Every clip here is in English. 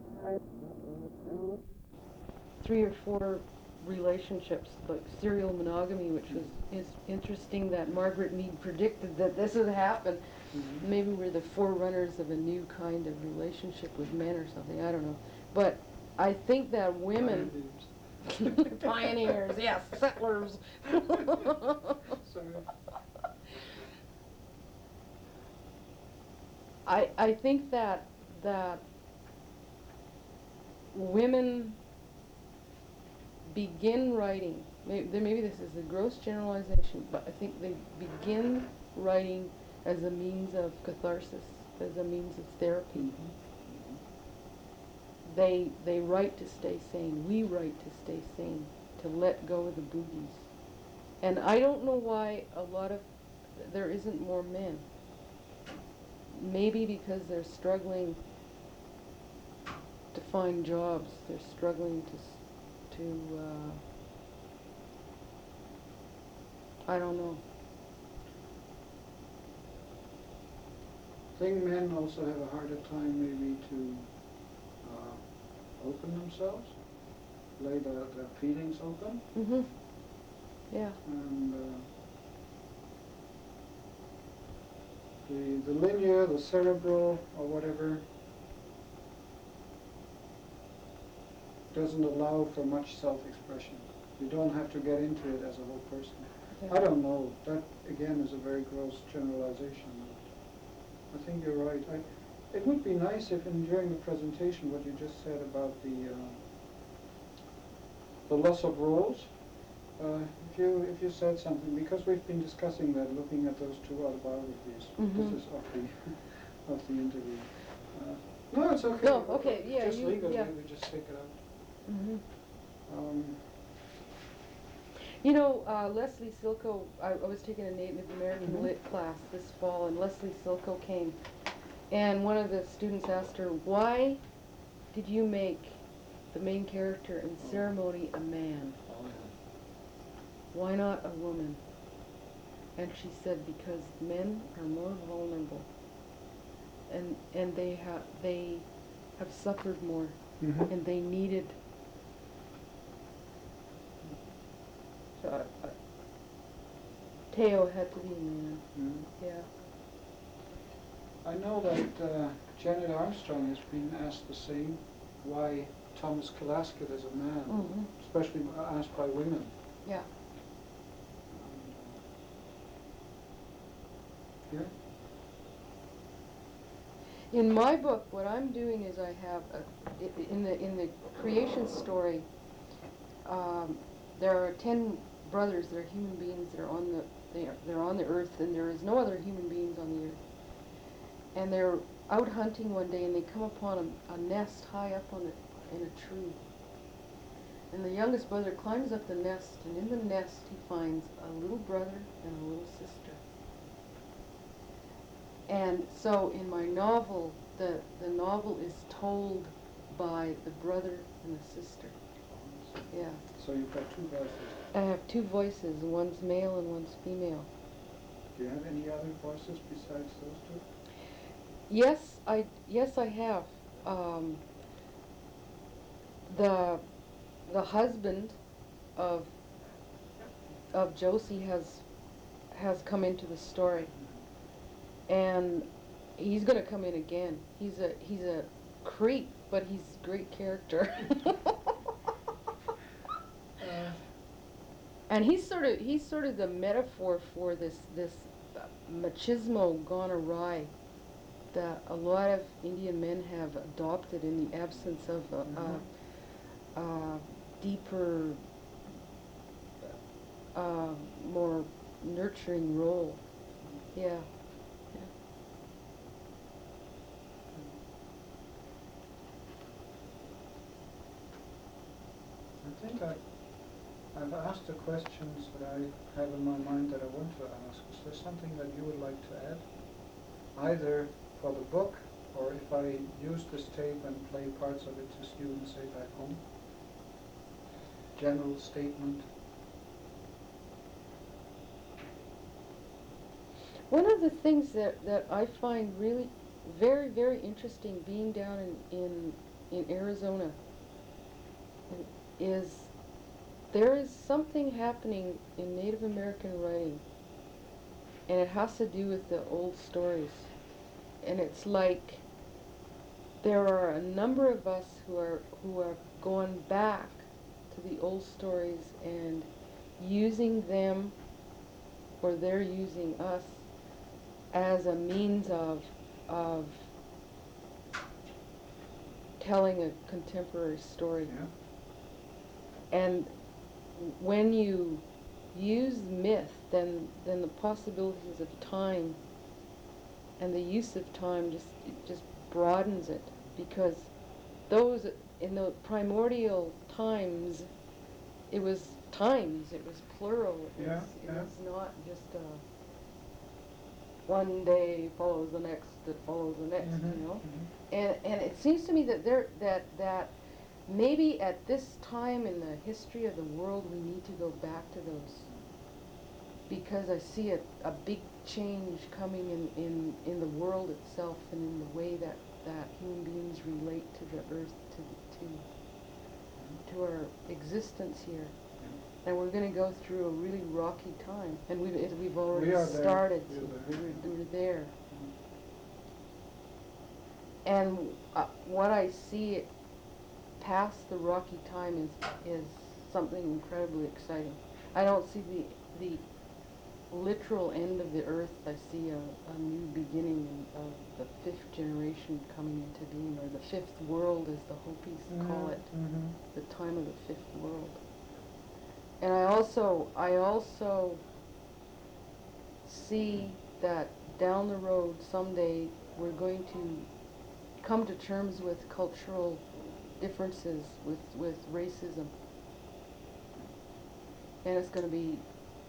Three or four relationships, like serial monogamy, which was is interesting that Margaret Mead predicted that this would happen. Mhm. Maybe we're the forerunners of a new kind of relationship with men or something. I don't know, but I think that women, Pioneers. pioneers, yes, settlers. Sorry. I think that women begin writing. Maybe this is a gross generalization, but I think they begin writing as a means of catharsis, as a means of therapy. Mhm. They write to stay sane. We write to stay sane, to let go of the boogies. And I don't know why a lot of there isn't more men. Maybe because they're struggling to find jobs. They're struggling to I don't know. I think men also have a harder time maybe to open themselves, lay their feelings open, Mhm. Yeah. and the linear, the cerebral, or whatever, doesn't allow for much self-expression. You don't have to get into it as a whole person. I don't know. That again is a very gross generalization. I think you're right. It would be nice if, during the presentation, what you just said about the loss of roles, if you said something, because we've been discussing that, looking at those two autobiographies. Mhm. This is of the of the interview. No, it's okay. No, okay, yeah, Just you, leave it. yeah. We just take it out. Mhm. Um, You know, Leslie Silko, I was taking a Native American Mhm. Lit class this fall, and Leslie Silko came, and one of the students asked her, why did you make the main character in Oh. Ceremony a man? Oh, yeah. Why not a woman? And she said, because men are more vulnerable, and they have suffered more, Mhm. and they needed. So Teo had to be a man. Mhm. Yeah. I know that Janet Armstrong has been asked the same, why Thomas Kalasket is a man, Mhm. especially asked by women. Yeah. Yeah. In my book, what I'm doing is I have in the creation story. Um, there are 10 brothers that are human beings that are on they're on the earth, and there is no other human beings on the earth. And they're out hunting one day, and they come upon a nest high up in a tree. And the youngest brother climbs up the nest, and in the nest he finds a little brother and a little sister. And so in my novel, the novel is told by the brother and the sister. Yeah. So you've got two voices. I have two voices, one's male and one's female. Do you have any other voices besides those two? Yes, I have. Um, the the husband of Josie has come into the story, and he's gonna come in again. He's a creep, but he's a great character. Uh, And he's sort of the metaphor for this machismo gone awry that a lot of Indian men have adopted in the absence of Mhm. a deeper, uh, more nurturing role. Yeah. Yeah. I think I've asked the questions that I have in my mind that I want to ask. Is there something that you would like to add? Either for the book, or if I use this tape and play parts of it to students, say, back home? General statement? One of the things that I find really very, very interesting being down in Arizona is there is something happening in Native American writing, and it has to do with the old stories. And it's like there are a number of us who are going back to the old stories and using them, or they're using us as a means of telling a contemporary story. Yeah. And when you use myth, then the possibilities of time and the use of time just broadens it, because those in the primordial times, it was times, it was plural, it Yeah, was, it yeah. was not just one day follows the next that follows the next, Mhm, you know. mhm. And it seems to me that that maybe at this time in the history of the world we need to go back to those, because I see a big change coming in the world itself and in the way that human beings relate to the earth, to our existence here. And we're going to go through a really rocky time, and we've already We are there. started. We're To, there. we're there. And what I see past the rocky time is something incredibly exciting. I don't see the literal end of the earth. I see a new beginning of the fifth generation coming into being, or the fifth world, as the Hopis call it, the time of the fifth world. And I also see that down the road someday we're going to come to terms with cultural differences, with racism, and it's going to be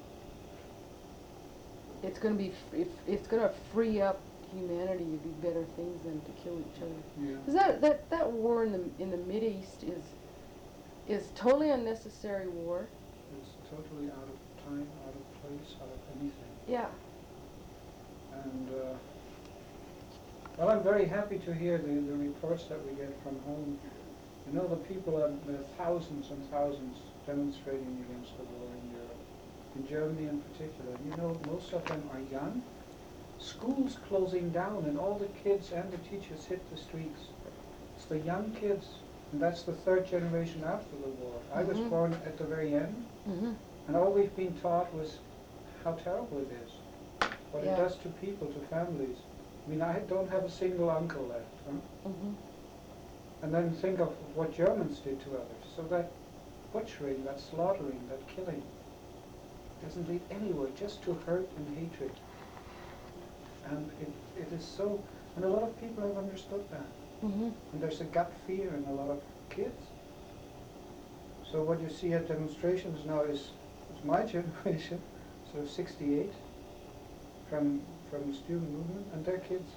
it's going to free up humanity to do better things than to kill each other. Yeah. Because that war in the Mideast is totally unnecessary war. It's totally out of time, out of place, out of anything. Yeah. And well, I'm very happy to hear the reports that we get from home. You know, the people are there are thousands and thousands demonstrating against the war in Europe, in Germany in particular. You know, most of them are young. Schools closing down, and all the kids and the teachers hit the streets. It's the young kids, and that's the third generation after the war. I was born at the very end, and all we've been taught was how terrible it is, what it does to people, to families. I mean, I don't have a single uncle left. Huh? And then think of what Germans did to others. So that butchering, that slaughtering, that killing doesn't lead anywhere, just to hurt and hatred. And it is so, and a lot of people have understood that. And there's a gut fear in a lot of kids. So what you see at demonstrations now is my generation, so 68, from the student movement, and their kids.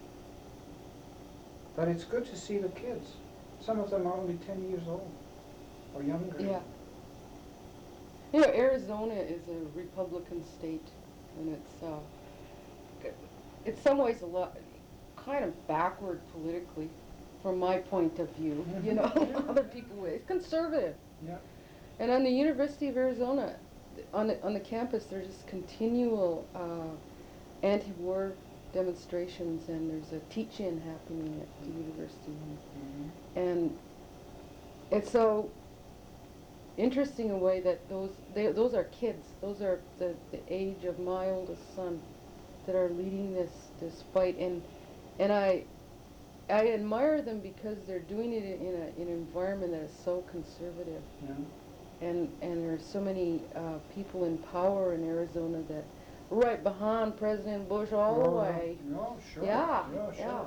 But it's good to see the kids. Some of them are only 10 years old, or younger. Yeah. You know, Arizona is a Republican state, and it's in some ways a lot, kind of backward politically, from my point of view. You know, other people way. It's conservative. Yeah. And on the University of Arizona, on the campus, there's just continual anti-war demonstrations, and there's a teach-in happening at the university, and it's so interesting in a way that those are kids. Those are the age of my oldest son that are leading this fight, and I admire them because they're doing it in an environment that is so conservative. Yeah. And there are so many people in power in Arizona that are right behind President Bush all the way. No, sure. Yeah, Sure.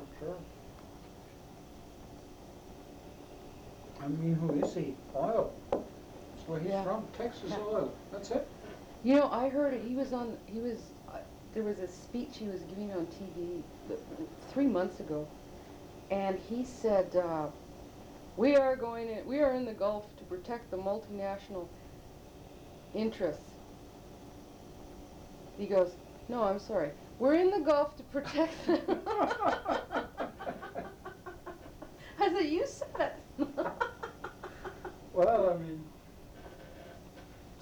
I mean, who is he? Oil. That's where he's from. Texas oil. That's it. You know, I heard there was a speech he was giving on TV 3 months ago, and he said, we are in the Gulf to protect the multinational interests. He goes, no, I'm sorry. We're in the Gulf to protect them. I said, you said it.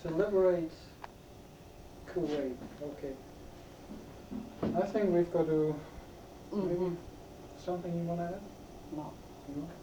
To liberate Kuwait, okay. I think we've got to, maybe Mhm. something you want to add? No. No?